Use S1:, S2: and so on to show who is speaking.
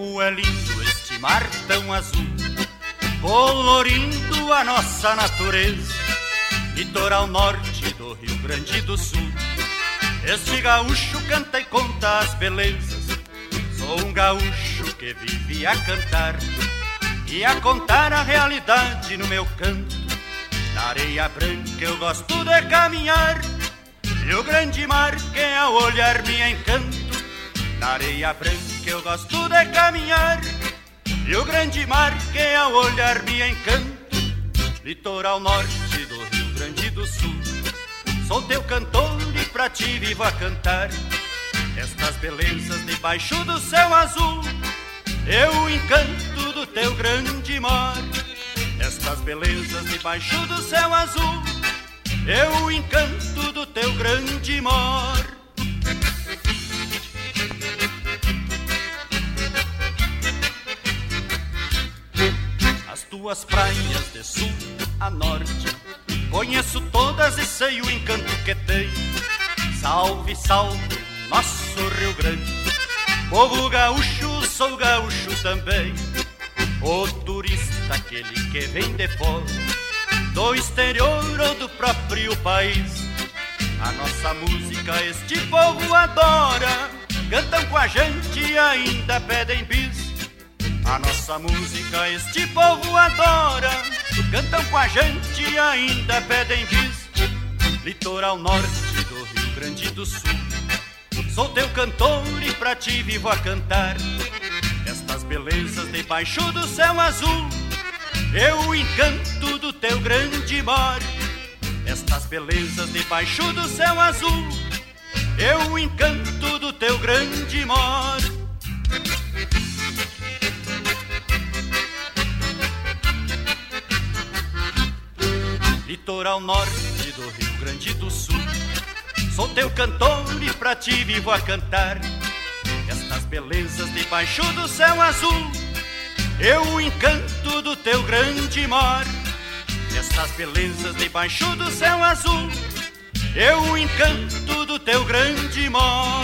S1: Como é lindo este mar tão azul, colorindo a nossa natureza. Litoral norte do Rio Grande do Sul, este gaúcho canta e conta as belezas. Sou um gaúcho que vive a cantar e a contar a realidade no meu canto. Na areia branca eu gosto de caminhar, e o grande mar que ao olhar me encanto. Na areia branca eu gosto de caminhar, e o grande mar que ao olhar me encanto. Litoral norte do Rio Grande do Sul, sou teu cantor e pra ti vivo a cantar estas belezas debaixo do céu azul, eu encanto do teu grande mar. Estas belezas debaixo do céu azul, eu encanto do teu grande mar. As tuas praias de sul a norte, conheço todas e sei o encanto que tem. Salve, salve, nosso Rio Grande, povo gaúcho, sou gaúcho também. O turista, aquele que vem de fora, do exterior ou do próprio país, a nossa música este povo adora, cantam com a gente e ainda pedem bis. A nossa música este povo adora, cantam com a gente e ainda pedem bis. Litoral norte do Rio Grande do Sul, sou teu cantor e pra ti vivo a cantar estas belezas debaixo do céu azul, eu encanto do teu grande mar. Estas belezas debaixo do céu azul, eu encanto do teu grande mar. Litoral norte do Rio Grande do Sul, sou teu cantor e pra ti vivo a cantar estas belezas debaixo do céu azul, eu encanto do teu grande mar. Estas belezas debaixo do céu azul, eu encanto do teu grande mar.